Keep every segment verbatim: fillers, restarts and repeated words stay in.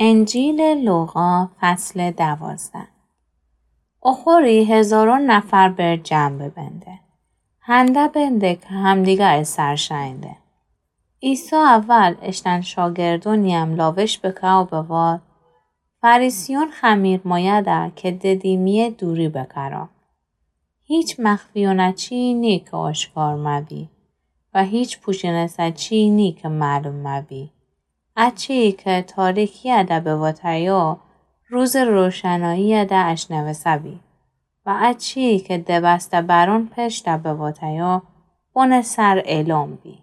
انجیل لوقا فصل دوازده. اخوری هزاران نفر بر جمع بنده. هنده بنده که همدیگر سرشنده. عیسی اول اشتن شاگردونیم لاوش بکه و بواد. فریسیون خمیر مایده که ددیمیه دوری بکرا. هیچ مخفیونه چی نی که آشکار مبی و هیچ پوشنسه چی نی که معلوم مبی. اچی که تاریکی اده به واتیا روز روشنایی اده اشنوه سبی و اچی که دبسته برون پشته به واتیا بونه سر اعلام بی.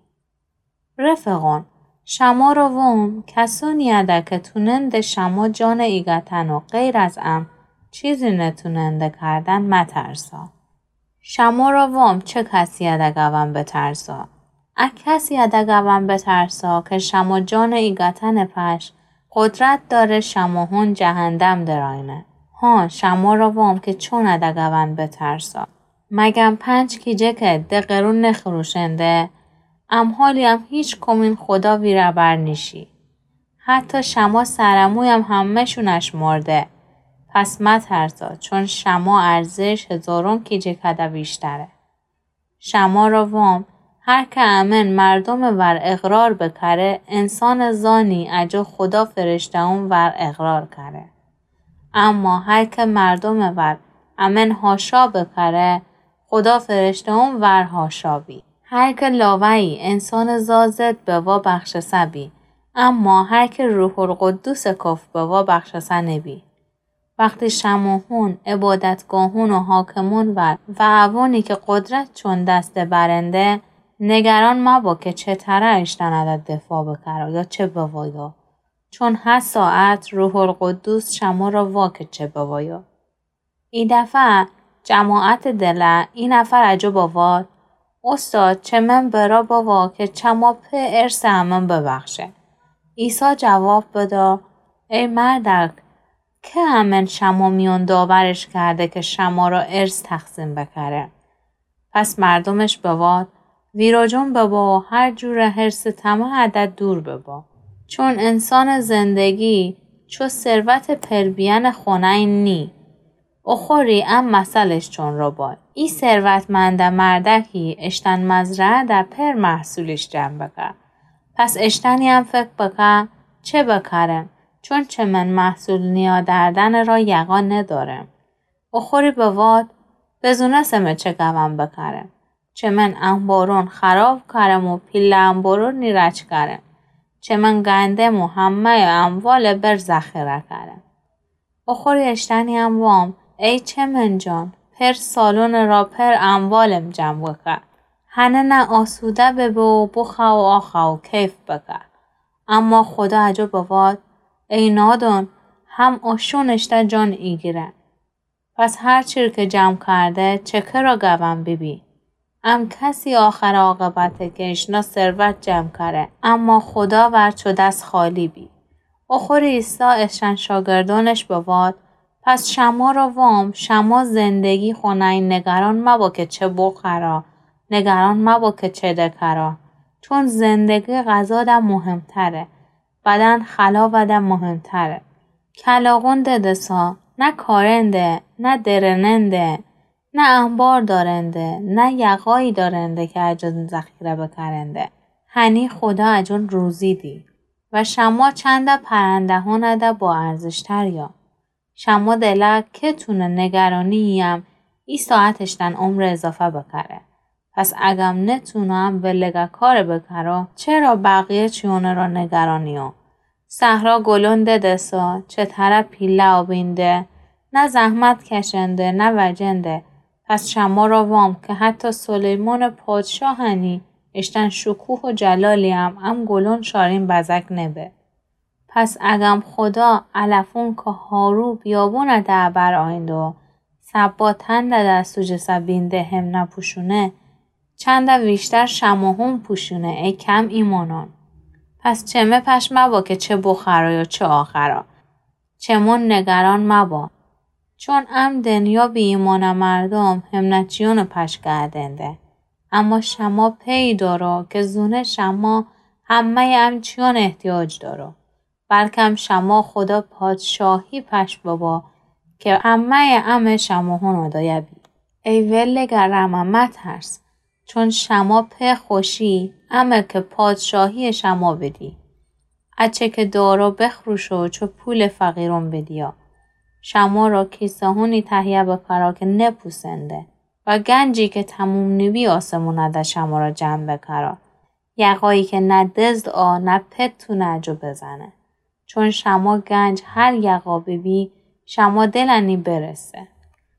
رفقان شما رو ووم کسونی اده که توننده شما جان ایگتن و غیر از ام چیزی نتوننده کردن مترسا. شما رو ووم چه کسی اده گوم بترسا؟ ا کسی اده گوم بترسا که شما جان ایگتن پش قدرت داره شما هون جهندم دراینه. ها شما رو ووم که چون اده گوم بترسا. مگم پنج کیجه که دقرون نخروشنده ام حالی هم هیچ کمین خدا ویره بر نیشی. حتی شما سرموی هم همه شونش مرده. پس مترسا چون شما ارزش هزارون کیجه کده بیشتره. شما رو ووم هر که امن مردم ور اقرار بکره انسان زانی اجا خدا فرشته اون ور اقرار کره. اما هر که مردم ور امن هاشا بکره خدا فرشته اون ور هاشا بی. هر که لاوی انسان زازد به وا بخش سبی اما هر که روح القدوس کف به وا بخش سنبی. وقتی شماهون عبادتگاهون و حاکمون ور و اوانی که قدرت چون دست برنده نگران مبا که چه تره اشتن عدد دفاع بکره یا چه بوایا چون هر ساعت روح القدوس شما را واکه چه بوایا. ای دفعه جماعت دله این نفر اجا باواد استاد چه من برا باوا که چما په ارث همون ببخشه. عیسی جواب بدا ای مردک که همین شما میون داورش کرده که شما را ارث تقسیم بکره. پس مردمش بواد ویراجون ببا و هر جور حرص طمع عدد دور ببا. چون انسان زندگی چو ثروت پربیان خونه نی. اخوری ام مثلش چون رو با. ای ثروتمند مردکی اشتن مزرعه در پر محصولش جمع بکر. پس اشتنی هم فکر بکر چه بکرم چون چه من محصول نیا دردن را یقان ندارم. اخوری بواد بزونه سمه چه گوم بکرم. چه من انبارون خراب کرم و پیل انبارون نیرچ کرم. چه من گندم و همه اموال بر ذخیره کرم. اخوری اشتنی هم وام ای چه من جان پر سالون را پر اموالم جمع بکر. هنه نه آسوده ببه و بخه و آخه و کیف بکر. اما خدا اجا بواد ای نادون هم آشون اشته جان ایگیره. پس هر چیر که جمع کرده چکه را گوم بیبی. ام کسی آخر عاقبته که اشنا ثروت جمع کره اما خدا ور چو دست خالی بی. اخوری عیسی اشن شاگردانش بواد پس شما را وام شما زندگی خونه نگران مبا که چه بخرا نگران مبا که چه دکرا چون زندگی غذا ده مهمتره بدن خلا وده مهمتره. کلاغون ددسا نه کارنده نه درننده نه انبار دارنده نه یقایی دارنده که اجازن ذخیره بکرنده. هنی خدا اجون روزی دی و شما چنده پرنده هونه با ارزشتر یا. شما دلک که تونه نگرانیم ای ساعتشتن عمر اضافه بکره. پس اگم نتونم ولگه کار بکره چرا بقیه چیونه را نگرانیو. صحرا گلون ددسا چه طرف پیله آبینده نه زحمت کشنده نه وجنده. پس شما را وام که حتی سلیمان پادشاهنی اشتن شکوه و جلالی هم ام گلون شارین بزک نبه. پس اگم خدا علفون که هارو بیابون ده بر آیندو سباتن ده ده سوج سبینده هم نپوشونه چند ویشتر شماهم پوشونه ای کم ایمانان. پس چمه پش مبا که چه بخرا یا چه آخرا. چمون نگران مبا. چون ام دنیا بی ایمان مردم هم نچیون پش گردنده. اما شما پی دارو که زونه شما همه ام چیون احتیاج دارو. بلکم شما خدا پادشاهی پش بابا که همه امه شما هنو دایبی. ای ولگر رممت هرس چون شما په خوشی امه که پادشاهی شما بدی. اچه که دارا بخروشو چو پول فقیرون بدیا. شما را کیسه هونی تهیه بکرا که نپوسنده و گنجی که تموم نبی آسمونه شما را جمع بکرا. یقایی که نه دزد آ نه پت تو نجو بزنه. چون شما گنج هر یقا ببی شما دلنی برسه.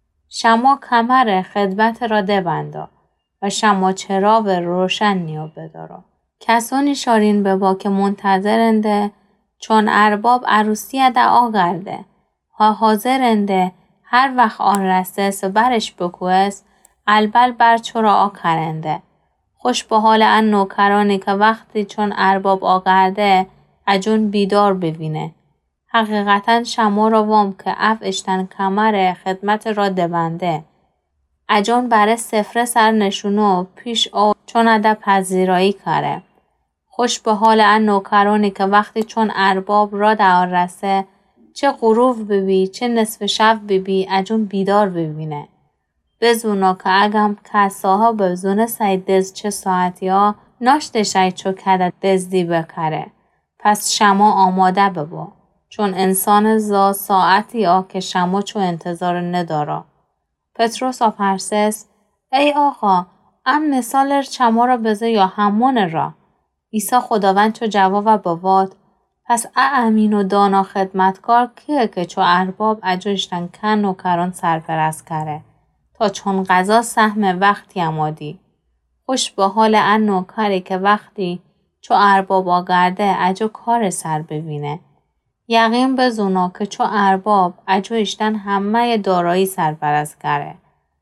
شما کمر خدمت را دبندا و شما چراغ روشن نیو بدارا. کسانی شارین ببا که منتظرنده چون ارباب عروسی ده آگرده. ها حاضرنده هر وقت آن رسته سبرش بکوست البل بر چرا آکرنده. خوش به حال ان نوکرانی که وقتی چون ارباب آگرده اجون بیدار ببینه. حقیقتا شما را وام که اف اشتن کمر خدمت را دبنده. اجون بره سفره سر نشونو پیش آ چون اده پذیرایی کره. خوش به حال ان نوکرانی که وقتی چون ارباب را دار رسه چه غروب ببی چه نصف شب ببی اجون بیدار ببینه. بزونا که اگم کساها بزونه ساید دز چه ساعتی ها ناشته شاید چو کده دزدی بکره. پس شما آماده ببا. چون انسان زا ساعتی ها که شما چو انتظار ندارا. پتروس آپرسس ای آقا ام مثال شما را بزه یا همون را. عیسی خداوند چو جواب بواد پس ا امین و دانا خدمتکار کیه که چو ارباب اجوشتن کن و کران سرپرست کره. تا چون قضا سهم وقتی امادی. خوش به حال ان نوکری که وقتی چو ارباب آگرده اجو کار سر ببینه. یقین بزونا که چو ارباب اجو اشتن همه دارایی سرپرست کره.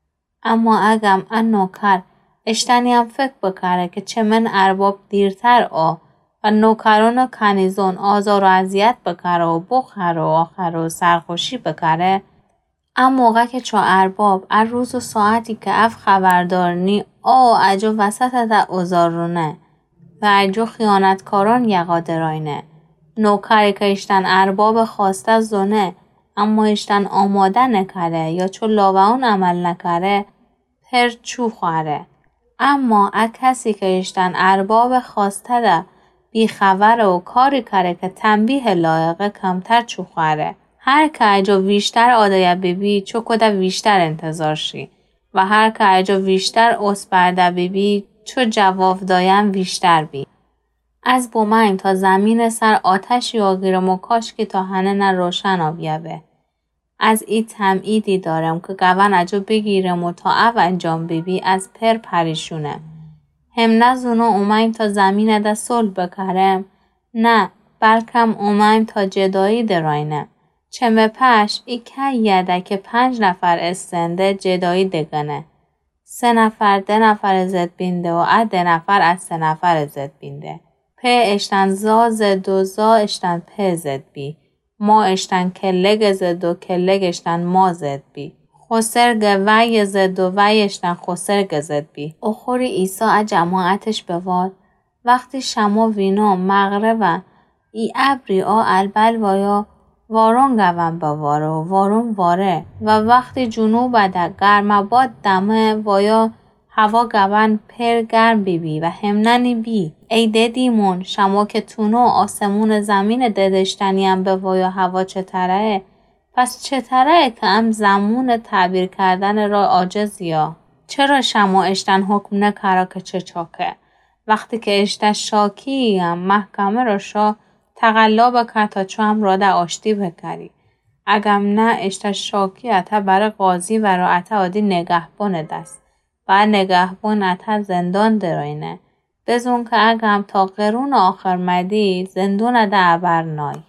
اما اگم ان نوکر اشتنی هم فکر بکره که چه من ارباب دیرتر آ و نوکران و کنیزون آزار و اذیت بکره و بخره و آخر و سرخوشی بکره. اما موقع که چو ارباب ار روز و ساعتی که اف خبردارنی آ اجو وسط ده ازارونه و اجو خیانتکاران یقا دراینه. نوکری که اشتن ارباب خواسته زونه اما اشتن آماده نکره یا چو لاوان عمل نکره پر چو خواره. اما ا کسی که اشتن ارباب خواسته ده بی خبر و کاری کره که تنبیه لایقه کمتر چو خواره. هر که اجو بیشتر آدایه ببی چو کده بیشتر انتظار شی و هر که اجو بیشتر اسپرده ببی چو جواب دایم بیشتر بی. از بومیم تا زمین سر آتشی آگیرم و کاشکی تا هنه نه روشن آبیه. از ای تمعیدی دارم که گون اجو بگیرم و تا او انجام ببی از پر پریشونه. هم نزونو اومیم تا زمین ده صلح بکرم نه بلکم اومیم تا جدایی دراینم. چمه پش ای که یده که پنج نفر استنده جدایی دگنه. سه نفر ده نفر زد بینده و ا ده نفر از سه نفر زد بینده. په اشتن زا زد و زا اشتن په زد بی. ما اشتن کلگ زد و کلگ اشتن ما زد بی. خسرگ وی زد و وی اشتن خسرگ زد بی. اخوری عیسی جماعتش بواد وقتی شما وینو مغربن ای ابری آ البل وایا وارون گون بواره و وارون واره و وقتی جنوب ده گرم باد دمه وایا هوا گون پر گرم بی بی و همننی بی. ای ددیمون شما که تونو آسمون زمین ددشتنیم به وایا هوا چطره پس چطره که ام زمون تعبیر کردن را عاجزیا. چرا شما اشتن حکم نکرا که چه چاکه وقتی که اشتن شاکی هم محکمه را شا تقلا بکر تا چو هم را ده آشتی بکری. اگم نه اشتن شاکی اتا برای قاضی و را اتا آدی نگهبان دست و نگهبان اتا زندان دراینه. بزون که اگم تا قرون آخر مدی زندون ده ابر نای.